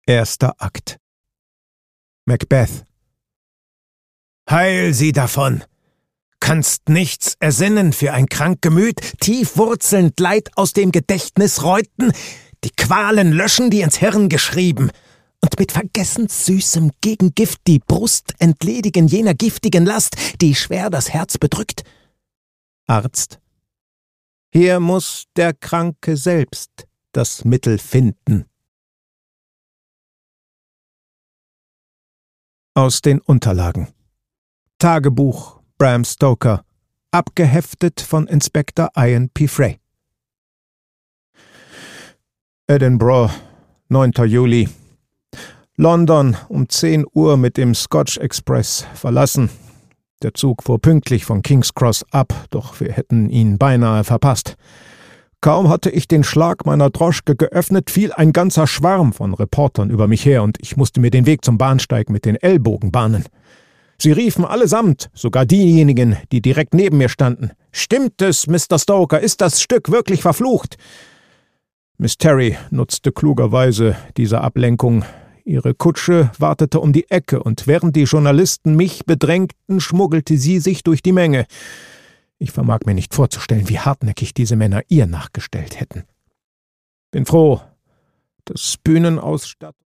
Erster Akt. Macbeth. Heil sie davon! Kannst nichts ersinnen für ein krank Gemüt, tief wurzelnd Leid aus dem Gedächtnis reuten, die Qualen löschen, die ins Hirn geschrieben, und mit vergessenssüßem Gegengift die Brust entledigen jener giftigen Last, die schwer das Herz bedrückt. Arzt. Hier muß der Kranke selbst das Mittel finden. Aus den Unterlagen. Tagebuch Bram Stoker, abgeheftet von Inspektor Ian P. Frey. Edinburgh, 9. Juli. London um 10 Uhr mit dem Scotch Express verlassen. Der Zug fuhr pünktlich von King's Cross ab, doch wir hätten ihn beinahe verpasst. Kaum hatte ich den Schlag meiner Droschke geöffnet, fiel ein ganzer Schwarm von Reportern über mich her und ich musste mir den Weg zum Bahnsteig mit den Ellbogen bahnen. Sie riefen allesamt, sogar diejenigen, die direkt neben mir standen: »Stimmt es, Mr. Stoker, ist das Stück wirklich verflucht?« Miss Terry nutzte klugerweise diese Ablenkung. Ihre Kutsche wartete um die Ecke, und während die Journalisten mich bedrängten, schmuggelte sie sich durch die Menge. Ich vermag mir nicht vorzustellen, wie hartnäckig diese Männer ihr nachgestellt hätten. Bin froh, dass Bühnenausstattung